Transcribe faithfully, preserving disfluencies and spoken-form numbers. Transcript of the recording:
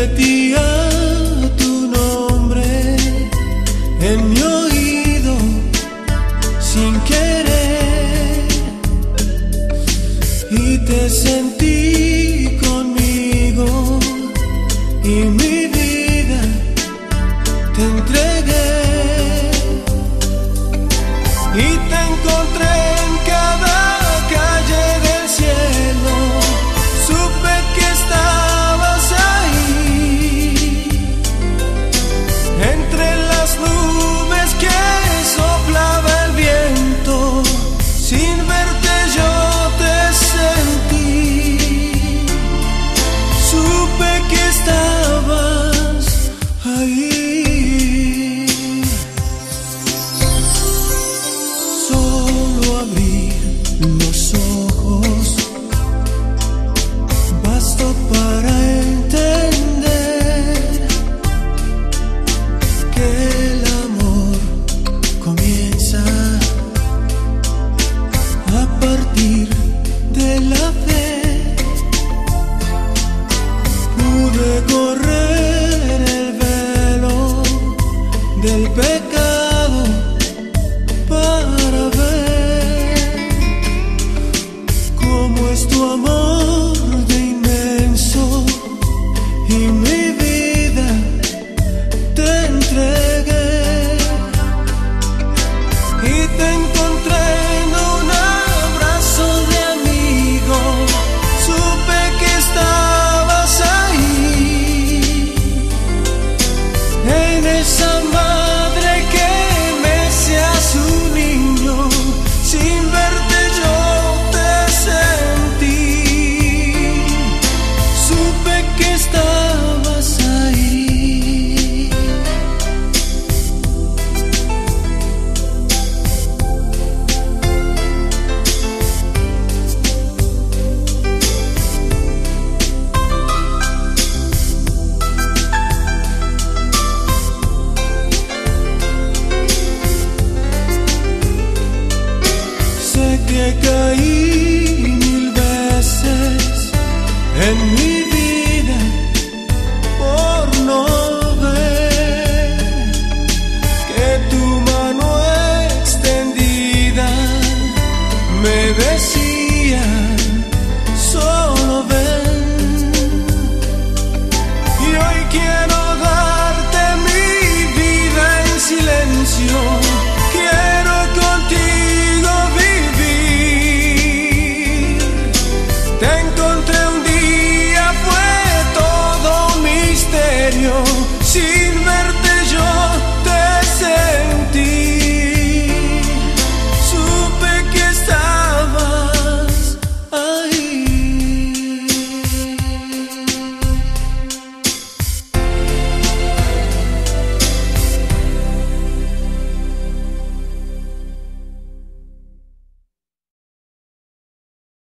repetía tu nombre en mi oído sin querer y te sentí conmigo y mi vida te entregué y te encontré en cada calle del cielo. Supe que estabas ahí entre las nubes que soplaba el viento. Sin verte yo te sentí. Supe que estabas ahí. Solo abrir los ojos bastó para entender que el amor comienza a partir de la fe. Pude correr el velo del pecado para ver cómo es tu amor de inmenso y mi vida te entregué y te encontré en un abrazo de amigo. Supe que estabas ahí en esa madre que mece a su niño. Sin verte yo te sentí. Supe que estabas ahí. Sé que caí mil veces en mi vida por no ver que tu mano extendida me decía: solo ven. Y hoy quiero darte mi vida en silencio. Quiero contigo vivir. Te encontré un día, fue todo un misterio. Sí.